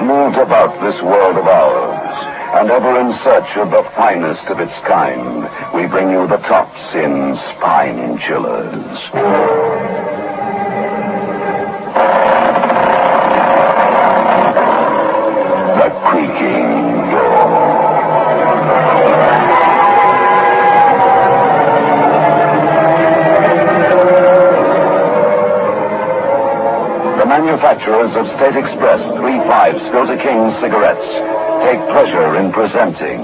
moved about this world of ours, and ever in search of the finest of its kind, we bring you the tops in spine chillers. The creaking door. The manufacturers of State Express 3.5 Filter King cigarettes take pleasure in presenting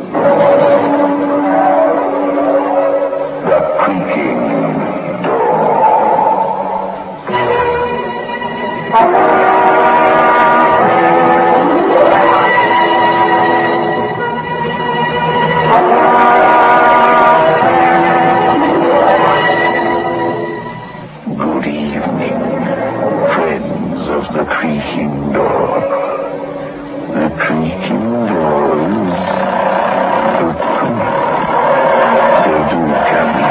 the creaking door. Good evening, friends of the creaking door. The creaking door is open. So do come in.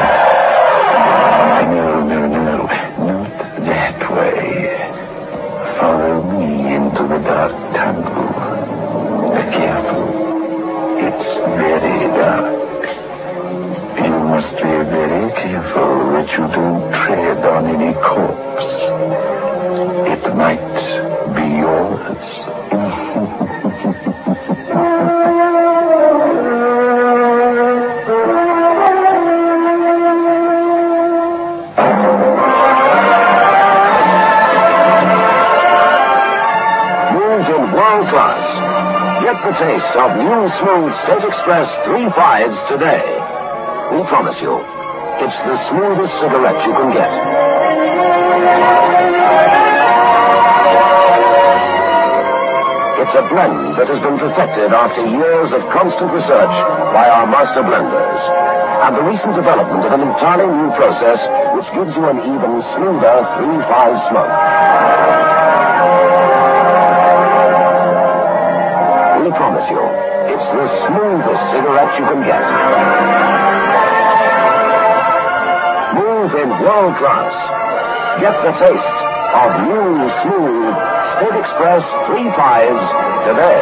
No, not that way. Follow me into the dark tunnel. Careful. It's very dark. You must be very careful that you don't tread on any corpse. It might be yours. World class. Get the taste of new smooth State Express 3.5s today. We promise you, it's the smoothest cigarette you can get. It's a blend that has been perfected after years of constant research by our master blenders, and the recent development of an entirely new process which gives you an even smoother 3.5 smoke. We promise you, it's the smoothest cigarette you can get. Smooth in world class. Get the taste of new, smooth State Express 3.5s today.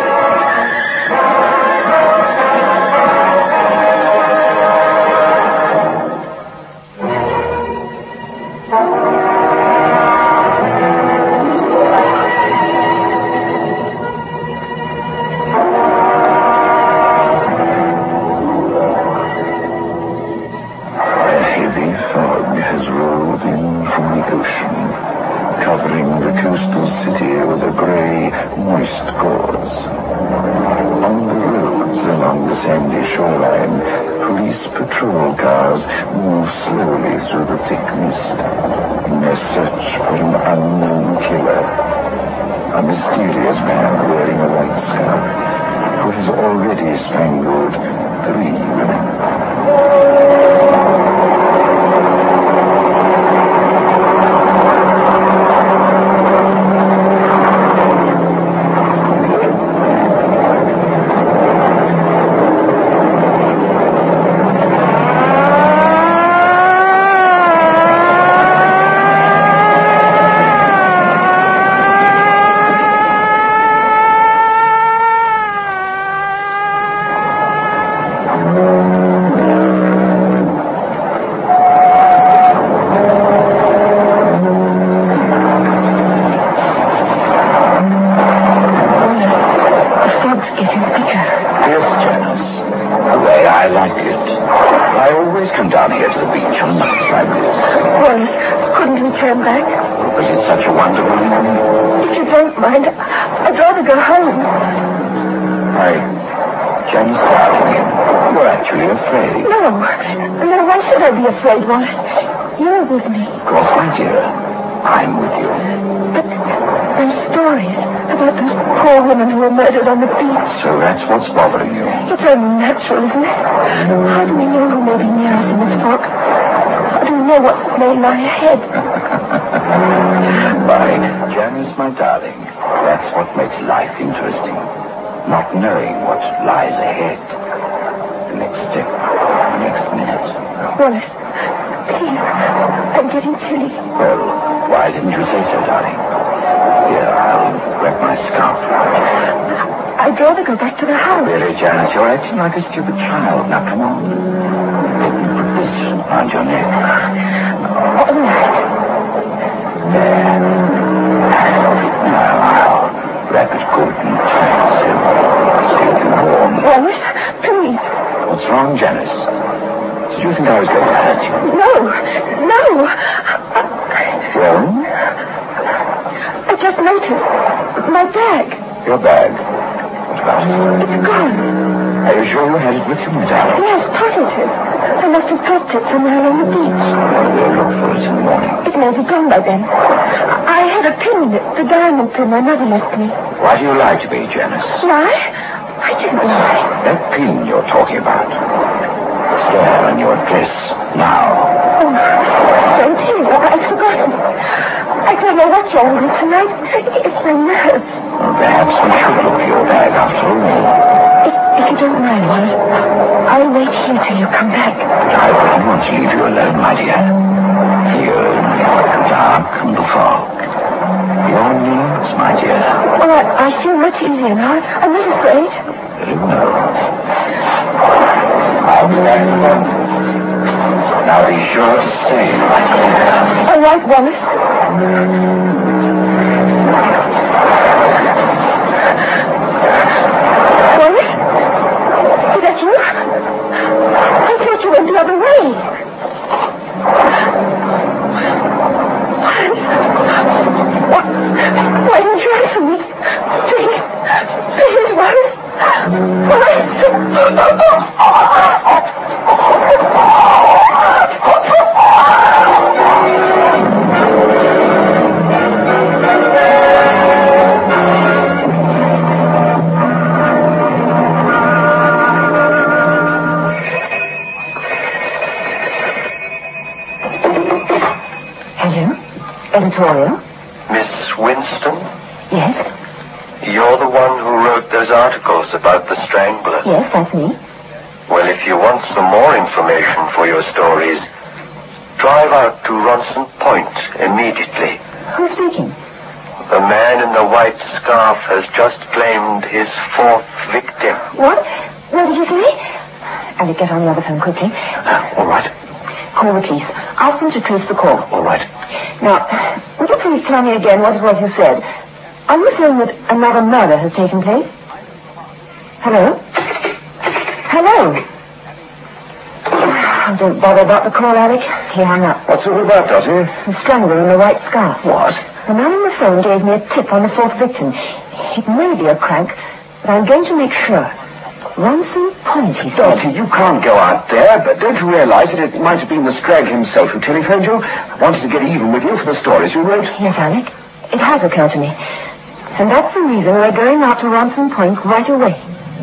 Covering the coastal city with a gray, moist gauze. On the roads along the sandy shoreline, police patrol cars move slowly through the thick mist in their search for an unknown killer. A mysterious man wearing a white scarf who has already strangled 3 women. I like it. I always come down here to the beach on nights like this. Well, couldn't we turn back? But it's such a wonderful morning. If you don't mind, I'd rather go home. James darling, you're actually afraid. No, why should I be afraid, Wallace? You're with me. Of course, my dear. I'm with you. But those stories about those poor women who were murdered on the beach. So that's what's bothering you. It's only natural, isn't it? How do we know who may be near us in this fog? How do we know what may lie ahead? Why, Janice, my darling, that's what makes life interesting. Not knowing what lies ahead. The next step, the next minute. Wallace, please, I'm getting chilly. Well, why didn't you say so, darling? Here, I'll wrap my scarf around you. sure they go back to the house. Really, Janice, you're acting like a stupid child. Now, come on. Put this around your neck. All right. There. Now, wrap it good and tight, Sil. Safe and warm. Wallace, please. What's wrong, Janice? Did you think I was going to hurt you? No. Well? I just noticed. My bag. Your bag? What about it? It's gone. Are you sure you had it with you, my darling? Yes, positive. I must have dropped it somewhere on the beach. We'll look for it in the morning. It may be gone by then. I had a pin in it, the diamond pin my mother left me. Why do you lie to me, Janice? Lie? I didn't lie. That pin you're talking about. It's there on your dress now. Oh, don't tell me. I've forgotten. I don't know what you're wearing tonight. It's my nerves. Well, perhaps we should look for your bag after all. If you don't mind, Wallace, I'll wait here till you come back. But I wouldn't want to leave you alone, my dear. Here in the dark and the fog. Your needs, my dear. Oh, I feel much easier now. I'm not afraid. Very well. I'll be back in a moment. Now be sure to stay, my dear. All right, Wallace. Wallace? Is that you? I thought you went the other way. Why didn't you answer me? Please, Wallace. Hello? Editorial? Miss Winston? Yes? You're the one who wrote those articles about the Strangler. Yes, that's me. Well, if you want some more information for your stories, drive out to Ronson Point immediately. Who's speaking? The man in the white scarf has just claimed his fourth victim. What? What did you say? Alec, get on the other phone quickly. All right. Call the police. Ask them to trace the call. All right. Now, would you please tell me again what it was you said? Are you saying that another murder has taken place? Hello? Hello? Oh, don't bother about the call, Alec. He hung up. What's it all about, Dottie? The strangler in the white scarf. What? The man on the phone gave me a tip on the fourth victim. It may be a crank, but I'm going to make sure. Ronson Point, he said. Dottie, you can't go out there, but don't you realize that it might have been the Scrag himself who telephoned you? Wanted to get even with you for the stories you wrote? Yes, Alec. It has occurred to me. And that's the reason we're going out to Ronson Point right away.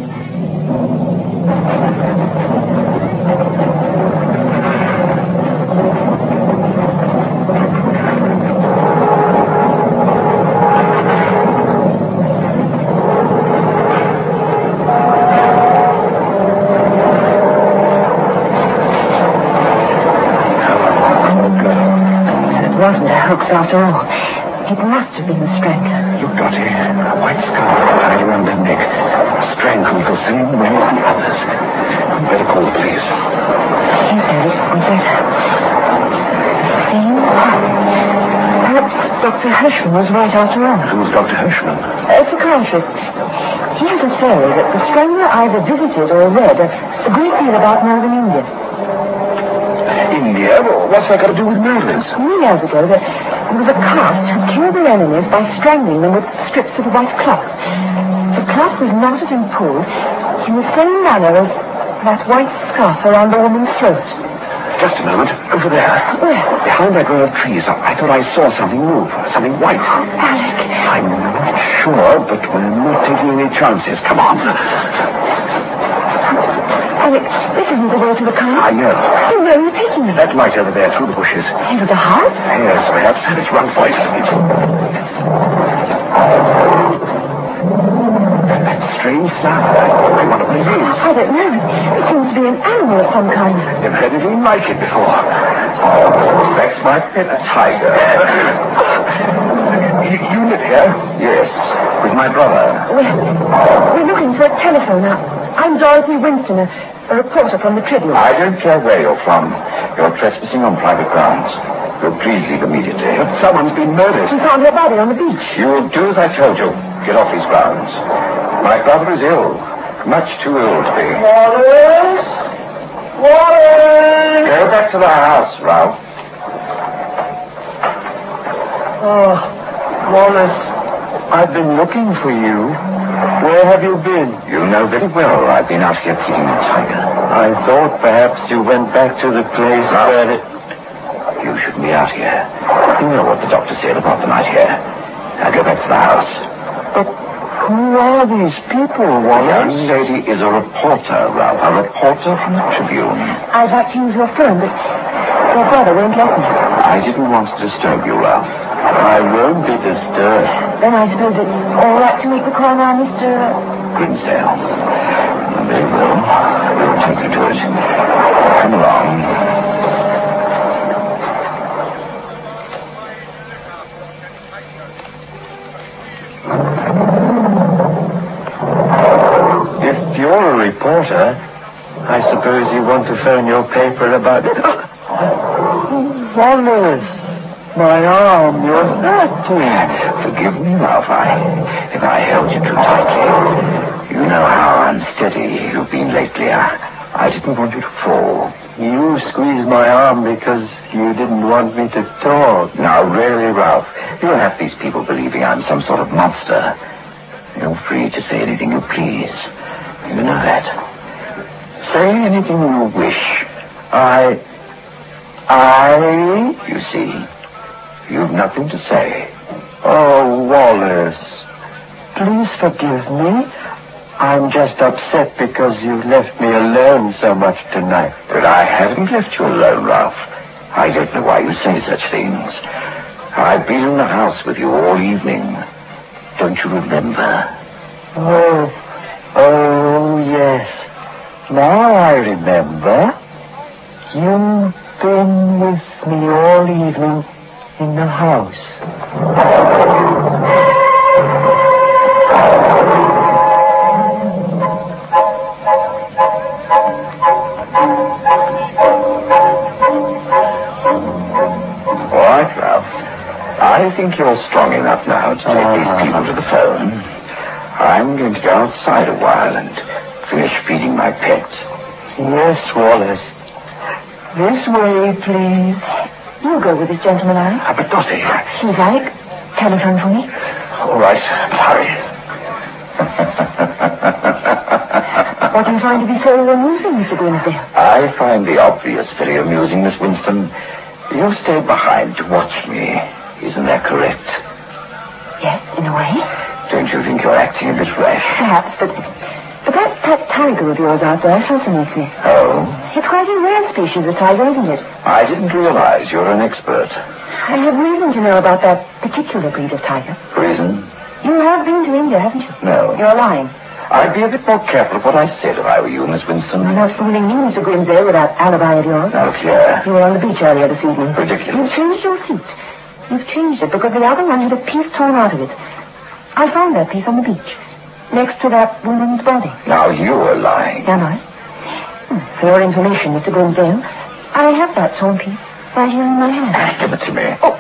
Wasn't a hoax after all. It must have been the strangler. Look, Dottie, a white scarf tied around her neck. Strangled the same way as the others. We'd better call the police. Yes, Alec, we'd better. The same pattern. Perhaps Dr. Hirschman was right after all. Who's Dr. Hirschman? A psychiatrist. He has a theory that the strangler either visited or read a great deal about northern India. India? What's that got to do with murders? Many years ago, there was a caste who killed their enemies by strangling them with strips of white cloth. The cloth was knotted and pulled in the same manner as that white scarf around the woman's throat. Just a moment. Over there. Where? Behind that row of trees. I thought I saw something move. Something white. Alec. I'm not sure, but we're not taking any chances. Come on. Alec, this isn't the way to the car. I know. So where are you taking me? That light over there through the bushes. Into the house? Yes, perhaps. Let's run for it. That strange sound. I wonder what it is. I don't know. It seems to be an animal of some kind. Never heard anything like it before. Oh, that's my pet tiger. You live here? Yes. With my brother. We're looking for a telephone. I'm Dorothy Winston, a reporter from the Tribune. I don't care where you're from. You're trespassing on private grounds. You'll please leave immediately. But someone's been murdered. We found her body on the beach. You'll do as I told you. Get off these grounds. My brother is ill. Much too ill to be. Wallace! Wallace! Go back to the house, Ralph. Oh, Wallace, I've been looking for you. Where have you been? You know very well I've been out here feeding the tiger. I thought perhaps you went back to the place where it... You shouldn't be out here. You know what the doctor said about the night here. Now go back to the house. But who are these people, The Wallace? young lady is a reporter, Ralph. A reporter from the Tribune. I'd like to use your phone, but your brother won't let me. I didn't want to disturb you, Ralph. I won't be disturbed. Then I suppose it's all right to make the call now, Mr. Grimsdale. Very well. We'll take you to it. Come along. If you're a reporter, I suppose you want to phone your paper about... Wallace, my arm, you're hurting. Forgive me, Ralph, if I held you too tightly. You know how unsteady you've been lately. I didn't want you to fall. You squeezed my arm because you didn't want me to talk. Now, really, Ralph, you'll have these people believing I'm some sort of monster. You're free to say anything you please. You know that. Say anything you wish. You see, you've nothing to say. Oh, Wallace, please forgive me. I'm just upset because you left me alone so much tonight. But I haven't left you alone, Ralph. I don't know why you say such things. I've been in the house with you all evening. Don't you remember? Oh, yes. Now I remember. You've been with me all evening in the house. All right, Ralph. I think you're strong enough now to take these people to the phone. I'm going to go outside a while and finish feeding my pet. Yes, Wallace. This way, please. You go with this gentleman, Anne. But Dottie... He's like. Telephone for me. All right, but hurry. What do you find to be so amusing, Mr. Grimsdale? I find the obvious very amusing, Miss Winston. You stayed behind to watch me. Isn't that correct? Yes, in a way. Don't you think you're acting a bit rash? Perhaps, but that tiger of yours out there fascinates me. Oh? It's quite a rare species of tiger, isn't it? I didn't realize you're an expert. I have reason to know about that particular breed of tiger. Reason? You have been to India, haven't you? No. You're lying. I'd be a bit more careful of what I said if I were you, Miss Winston. You're not fooling me, Mr. Grimsdale, with that alibi of yours. Now, Claire. You were on the beach earlier this evening. Ridiculous. You've changed your seat. You've changed it because the other one had a piece torn out of it. I found that piece on the beach, next to that woman's body. Now, you are lying. Am I? For your information, Mr. Grimsdale, I have that torn piece right here in my hand. Give it to me. Oh,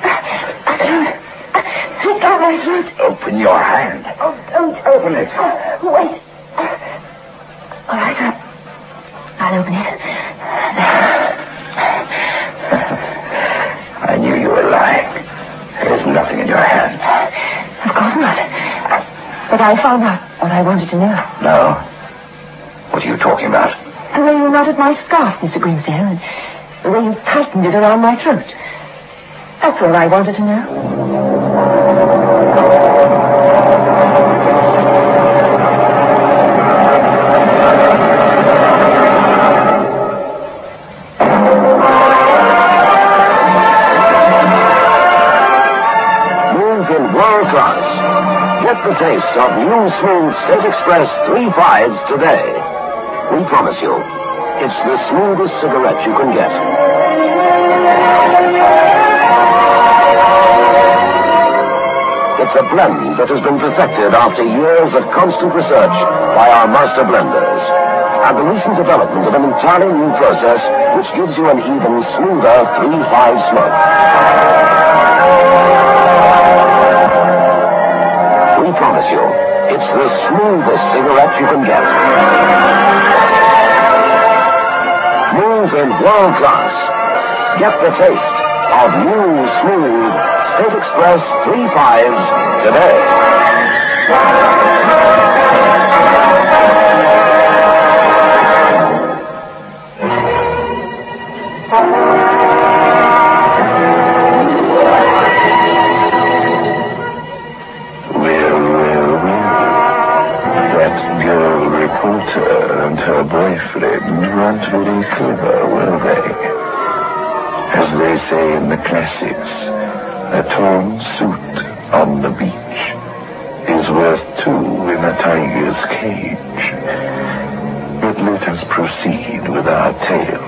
it's got my throat. Open your hand. Oh, don't Open it. Wait. All right, I'll open it. I knew you were lying. There's nothing in your hand. Of course not. But I found out what I wanted to know. No? What are you talking about? The way you knotted my scarf, Mr. Grimsdale, and the way you tightened it around my throat. That's all I wanted to know. World class. Get the taste of new smooth State Express 3/5s today. We promise you, it's the smoothest cigarette you can get. It's a blend that has been perfected after years of constant research by our master blenders. And the recent development of an entirely new process which gives you an even smoother 3-5 smoke. We promise you, it's the smoothest cigarette you can get. Smooth in world class. Get the taste of new, smooth State Express 3-5s today. And her boyfriend weren't very clever, were they? As they say in the classics, a torn suit on the beach is worth 2 in a tiger's cage. But let us proceed with our tale.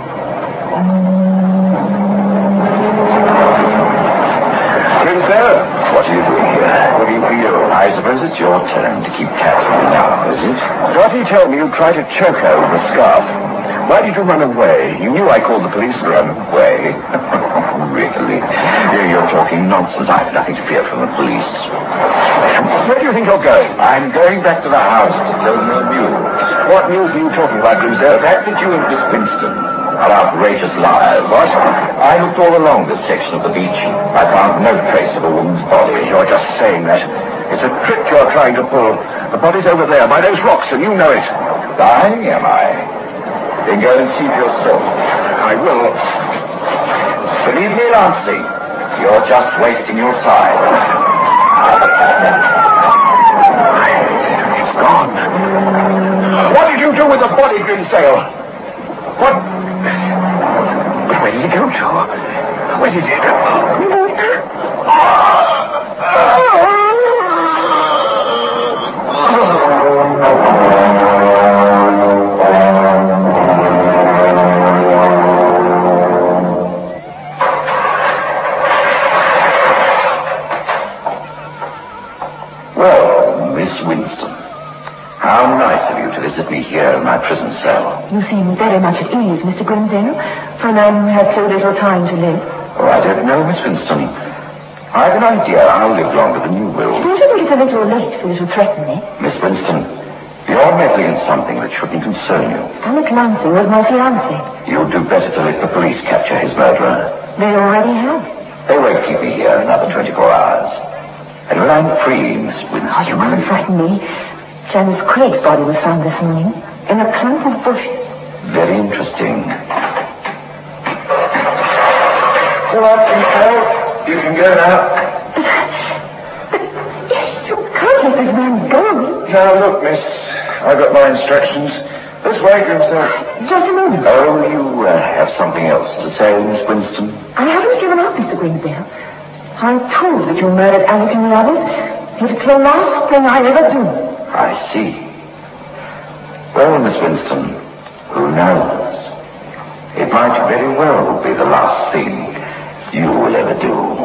Grimsdale, what are you doing here? Looking for you. I suppose it's your turn to keep tabs on me now, is it? Dottie told me you tried to choke her with a scarf. Why did you run away? You knew I called the police and ran away. Really? You're talking nonsense. I have nothing to fear from the police. Where do you think you're going? I'm going back to the house to tell you the news. What news are you talking about, Grimsdale? The fact that you and Miss Winston are outrageous liars. What? I looked all along this section of the beach. I found no trace of a woman's body. You're just saying that. It's a trick you're trying to pull. The body's over there by those rocks, and you know it. Dying, am I? Then go and see for yourself. I will. Believe me, Lancy, you're just wasting your time. It's gone. What did you do with the body, Grimsdale? What? Where did it go to? Where did it go? Well, Miss Winston, how nice of you to visit me here in my prison cell. You seem very much at ease, Mr. Grimsdale, for a man who has so little time to live. Oh, I don't know, Miss Winston. I've an idea I'll live longer than you will. Don't you think it's a little late for you to threaten me? Miss Winston, you're meddling in something that shouldn't concern you. Alec Lancy was my fiancé. You'd do better to let the police capture his murderer. They already have. They won't keep me here another 24 hours. And when I'm free, Miss Winston... Oh, you couldn't frighten me. Janice Craig's body was found this morning in a clump of bushes. Very interesting. So on, Grimsdale. You can go now. But you can't let this man go. Now, look, miss. I got my instructions. This way, Grimsdale. Just a moment. Oh, you have something else to say, Miss Winston? I haven't given up, Mr. Grimsdale. I'm told that you murdered Alec and the others. It's the last thing I ever do. I see. Well, Miss Winston, who knows? It might very well be the last thing you will ever do.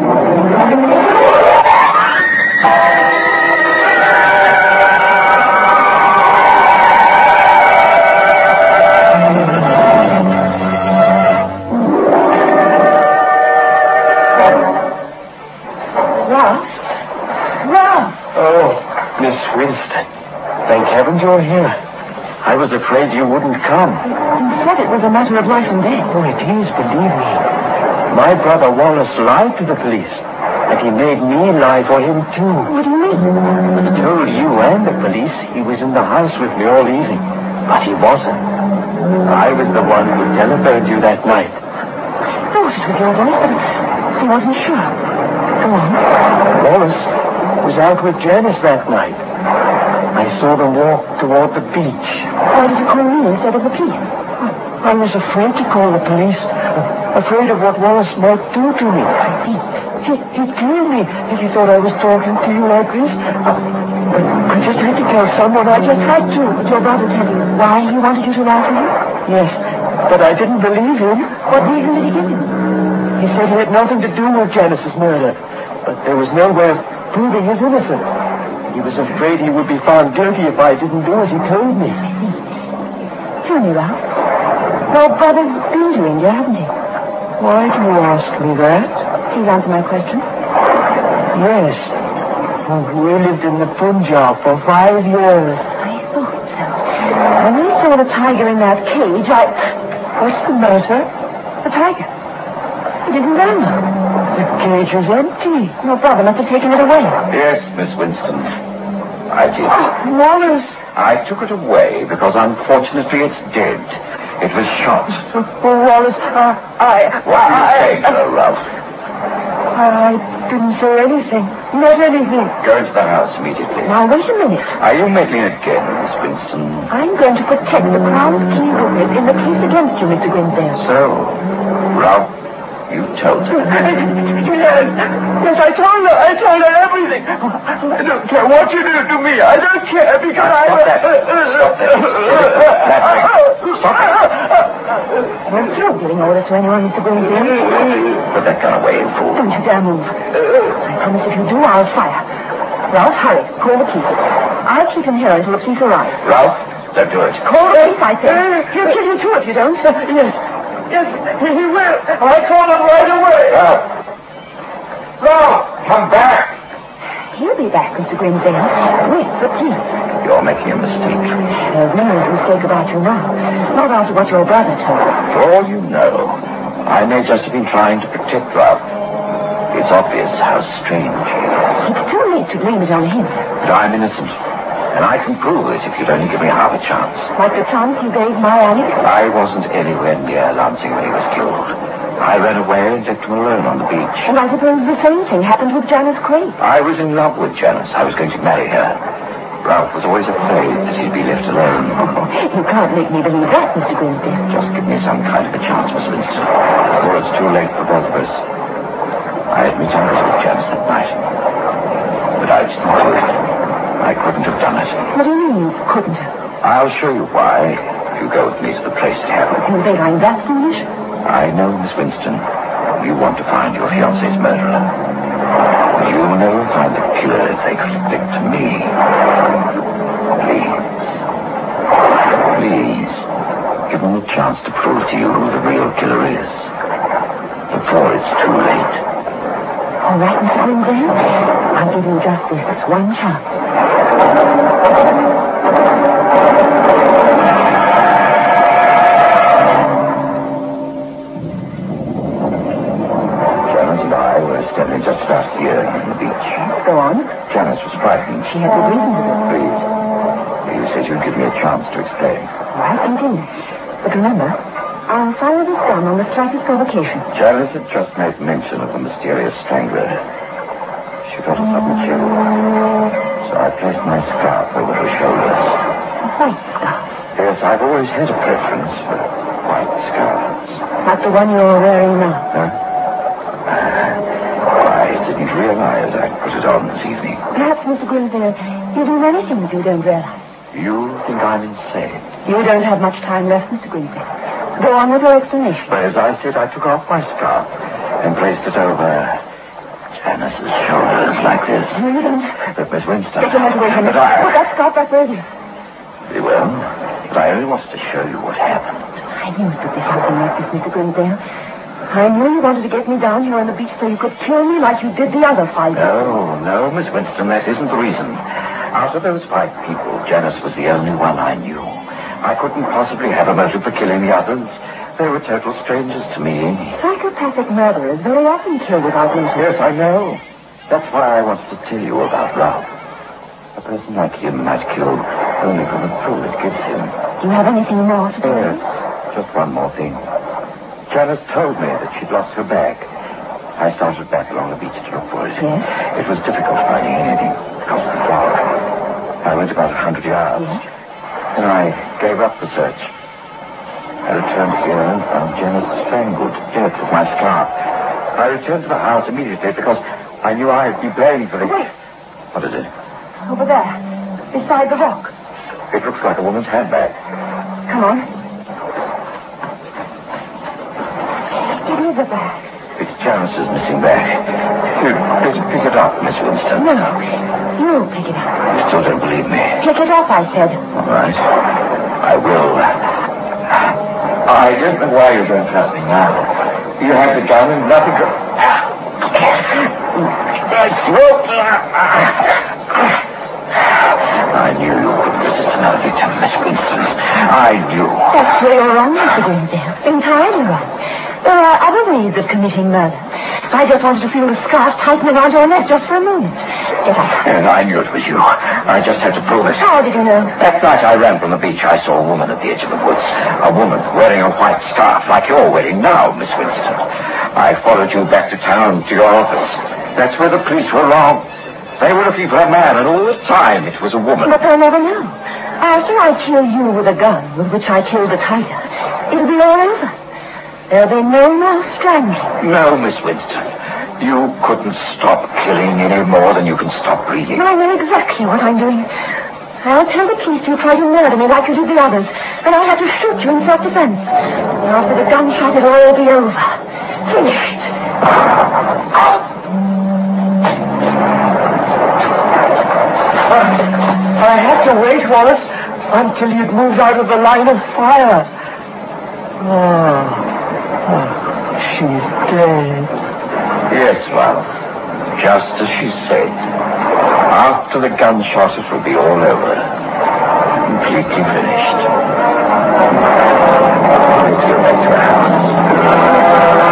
Miss Winston, thank heavens you're here. I was afraid you wouldn't come. You said it was a matter of life and death. Oh, it is, believe me. My brother Wallace lied to the police, and he made me lie for him, too. What do you mean? He told you and the police he was in the house with me all evening, but he wasn't. I was the one who telephoned you that night. I thought it was your voice, but I wasn't sure. Go on. Wallace was out with Janice that night. I saw them walk toward the beach. Why did you call me instead of the police? I was afraid to call the police. Afraid of what Wallace might do to me. He told me that he thought I was talking to you like this. But I just had to tell someone. I just had to. Did your brother tell you why he wanted you to lie to him? Yes, but I didn't believe him. What reason did he give you? He said he had nothing to do with Janice's murder. But there was no way of proving his innocence. He was afraid he would be found guilty if I didn't do as he told me. Tell me, Ralph. Your brother's been to India, hasn't he? Why do you ask me that? Please answer my question. Yes. We lived in the Punjab for 5 years. I thought so. When I saw the tiger in that cage, What's the matter? The tiger. It isn't there now. The cage is empty. Your brother must have taken it away. Yes, Miss Winston. I did. Wallace. I took it away because unfortunately it's dead. It was shot. Wallace, What did you say, Ralph? I didn't say anything. Not anything. Go into the house immediately. Now, wait a minute. Are you meddling again, Miss Winston? I'm going to protect the Crown's key witness in the case against you, Mr. Grimsdale. So, Ralph, you told her. Yes, I told her everything. I don't care what you do to me. I don't care because Stop that. Stop that. You're not giving orders to anyone, Mr. Grimsdale. Put that gun away, you fool. Don't you dare move. I promise if you do, I'll fire. Ralph, hurry. Call the police. I'll keep him here until the police arrive. Ralph, don't do it. Call the police, I say. He'll kill you too if you don't. Yes, he will. I call him right away. Ralph, come back. He'll be back, Mr. Grimsdale, with the police. You're making a mistake. There's no mistake about you now. Not after what your brother told. For all you know, I may just have been trying to protect Ralph. It's obvious how strange he is. It's too late to blame it on him. But I'm innocent. And I can prove it if you'd only give me half a chance. Like the chance you gave my Annie. I wasn't anywhere near Lansing when he was killed. I ran away and left him alone on the beach. And I suppose the same thing happened with Janice Craig. I was in love with Janice. I was going to marry her. Ralph was always afraid that he'd be left alone. You can't make me believe that, Mr. Grimsdale. Just give me some kind of a chance, Miss Winston, or it's too late for both of us. I admit I was with Janice that night. But I didn't do it. I couldn't have done it. What do you mean you couldn't have? I'll show you why if you go with me to the place it happened. You think I'm that foolish? I know, Miss Winston, you want to find your fiancé's murderer. But you'll never find the killer if they conflict to me. Please, give them a chance to prove to you who the real killer is. Before it's too late. All right, Mr. Grimsdale. I'll give you just this one chance. Janice and I were standing just last year on the beach. Go on. Janice was frightened. She had good reason to do it. Please. You said you'd give me a chance to explain. All right, continue. But remember, I'll fire this gun on the slightest provocation. Janice had just made mention of the mysterious strangler. She felt a sudden chill. So I placed my scarf over her shoulders. A white scarf. Yes, I've always had a preference for white scarves. Like the one you're wearing now. Huh? I didn't realize I'd put it on this evening. Perhaps, Mr. Grimsdale, you do many things you don't realize. You think I'm insane? You don't have much time left, Mr. Grimsdale. Go on with your explanation. But as I said, I took off my scarf and placed it over Janice's shoulders like this. No, you don't. But Miss Winston... Get your hands away from me. But Put that scarf back where it is. Very well. But I only wanted to show you what happened. I knew it would be something like this, Mr. Grimsdale. I knew you wanted to get me down here on the beach so you could kill me like you did the other 5 years. No, Miss Winston, that isn't the reason. Out of those 5 people, Janice was the only one I knew. I couldn't possibly have a motive for killing the others. They were total strangers to me. Psychopathic murderers very often kill without motive. Yes, I know. That's why I wanted to tell you about Ralph. A person like him might kill only for the thrill it gives him. Do you have anything more to tell me? Yes, just one more thing. Janice told me that she'd lost her bag. I started back along the beach to look for it. Yes? It was difficult finding anything because of the fog. I went about 100 yards. Yes? Then I gave up the search. I returned here and found Janice strangled to death with my scarf. I returned to the house immediately because I knew I'd be blamed for the... Wait. What is it? Over there, beside the rock. It looks like a woman's handbag. Come on. It is a bag. It's Janice's missing bag. Pick it up, Miss Winston. No. You pick it up. You still don't believe me. Pick it up, I said. All right. I will. I don't know why you don't trust me now. You have the gun and nothing to... I knew you couldn't resist another victim, Miss Winston. I knew. That's where you're wrong, Mr. Grimsdale. Entirely wrong. There are other ways of committing murder. I just wanted to feel the scarf tighten around your neck just for a moment. Get up. And I knew it was you. I just had to prove it. How did you know? That night I ran from the beach, I saw a woman at the edge of the woods. A woman wearing a white scarf like you're wearing now, Miss Winston. I followed you back to town to your office. That's where the police were wrong. They were looking for a man, and all the time it was a woman. But they'll never know. After I kill you with a gun with which I killed the tiger, it'll be all over. There'll be no more strangling. No, Miss Winston. You couldn't stop killing any more than you can stop breathing. I know exactly what I'm doing. I'll tell the police you tried to murder me like you did the others, and I'll have to shoot you in self-defense. After the gunshot, it'll all be over. Finished. I had to wait, Wallace, until you'd moved out of the line of fire. She's dead. Yes, well, just as she said. After the gunshot, it will be all over. Completely finished. Let's go back to the house.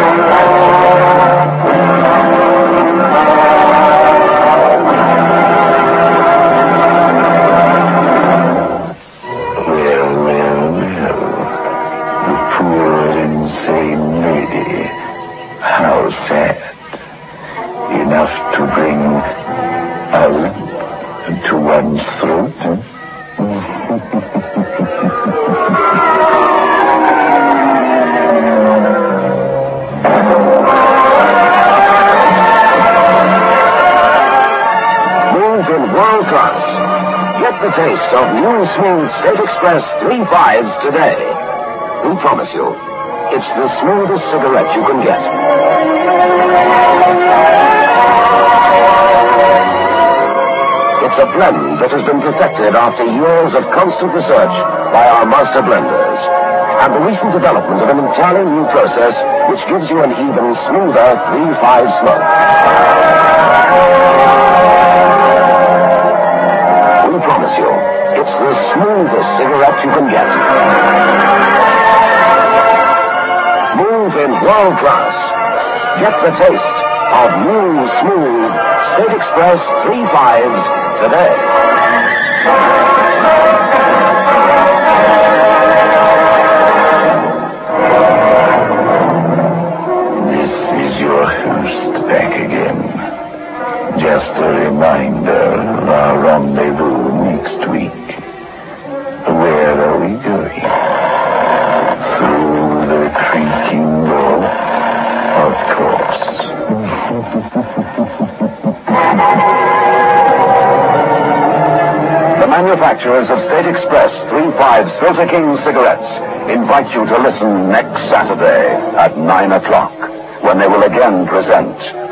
The taste of new smooth State Express 3.5s today. We promise you, it's the smoothest cigarette you can get. It's a blend that has been perfected after years of constant research by our master blenders, and the recent development of an entirely new process which gives you an even smoother 3.5 smoke. We promise you, it's the smoothest cigarette you can get. Move in world class. Get the taste of new, smooth State Express 3.5s today. This is your host back again. Just a reminder of our rendezvous next week. Where are we going? Through the creaking door, of course. The manufacturers of State Express 3.5 Filter King cigarettes invite you to listen next Saturday at 9 o'clock when they will again present